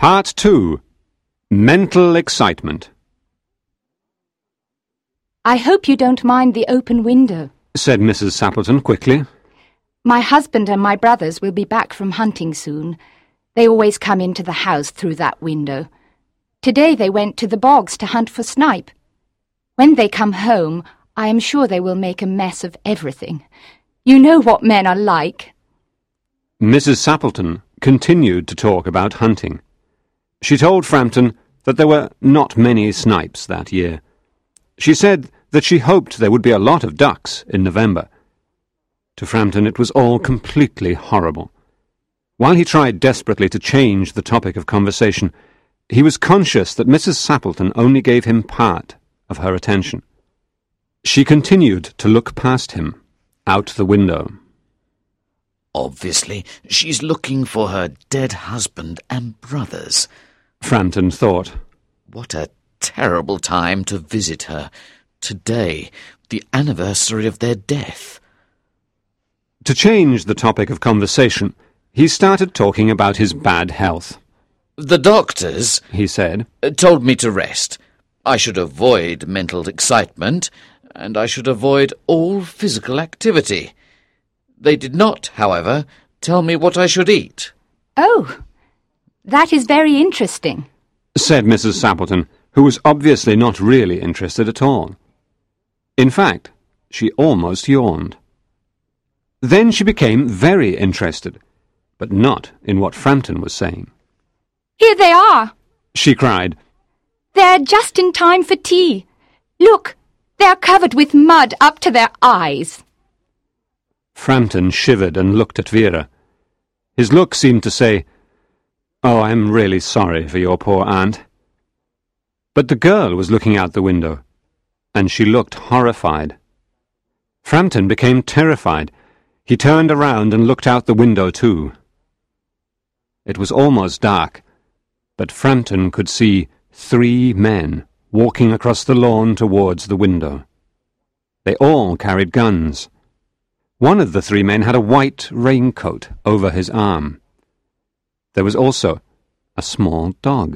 Part 2. Mental Excitement. "I hope you don't mind the open window," said Mrs. Sappleton quickly. "My husband and my brothers will be back from hunting soon. They always come into the house through that window. Today they went to the bogs to hunt for snipe. When they come home, I am sure they will make a mess of everything. You know what men are like." Mrs. Sappleton continued to talk about hunting. She told Frampton that there were not many snipes that year. She said that she hoped there would be a lot of ducks in November. To Frampton it was all completely horrible. While he tried desperately to change the topic of conversation, he was conscious that Mrs. Sappleton only gave him part of her attention. She continued to look past him, out the window. "Obviously, she's looking for her dead husband and brothers," Frampton thought. "What a terrible time to visit her. Today, the anniversary of their death." To change the topic of conversation, he started talking about his bad health. "The doctors," he said, "told me to rest. I should avoid mental excitement, and I should avoid all physical activity. They did not, however, tell me what I should eat." "Oh, that is very interesting," said Mrs. Sappleton, who was obviously not really interested at all. In fact, she almost yawned. Then she became very interested, but not in what Frampton was saying. "Here they are," she cried. "They're just in time for tea. Look, they're covered with mud up to their eyes." Frampton shivered and looked at Vera. His look seemed to say, "Oh, I'm really sorry for your poor aunt." But the girl was looking out the window, and she looked horrified. Frampton became terrified. He turned around and looked out the window too. It was almost dark, but Frampton could see 3 men walking across the lawn towards the window. They all carried guns. One of the 3 men had a white raincoat over his arm. There was also a small dog.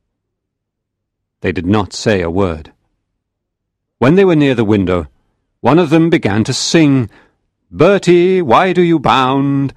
They did not say a word. When they were near the window, one of them began to sing, "Bertie, why do you bound?"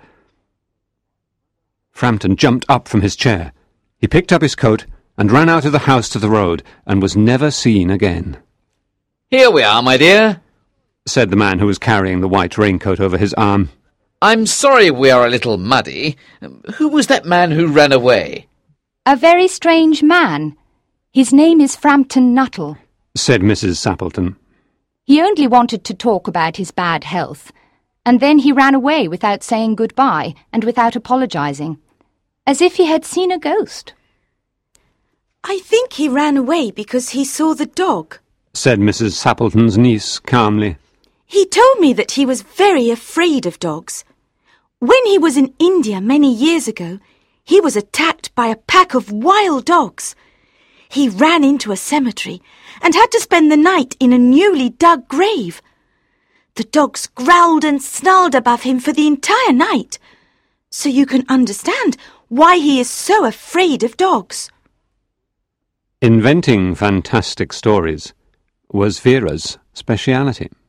Frampton jumped up from his chair. He picked up his coat and ran out of the house to the road and was never seen again. "Here we are, my dear," said the man who was carrying the white raincoat over his arm. "I'm sorry we are a little muddy. Who was that man who ran away?" "A very strange man. His name is Frampton Nuttall," said Mrs. Sappleton. "He only wanted to talk about his bad health, and then he ran away without saying goodbye and without apologizing, as if he had seen a ghost." "I think he ran away because he saw the dog," said Mrs. Sappleton's niece calmly. "He told me that he was very afraid of dogs. When he was in India many years ago, he was attacked by a pack of wild dogs. He ran into a cemetery and had to spend the night in a newly dug grave. The dogs growled and snarled above him for the entire night, so you can understand why he is so afraid of dogs." Inventing fantastic stories was Vera's speciality.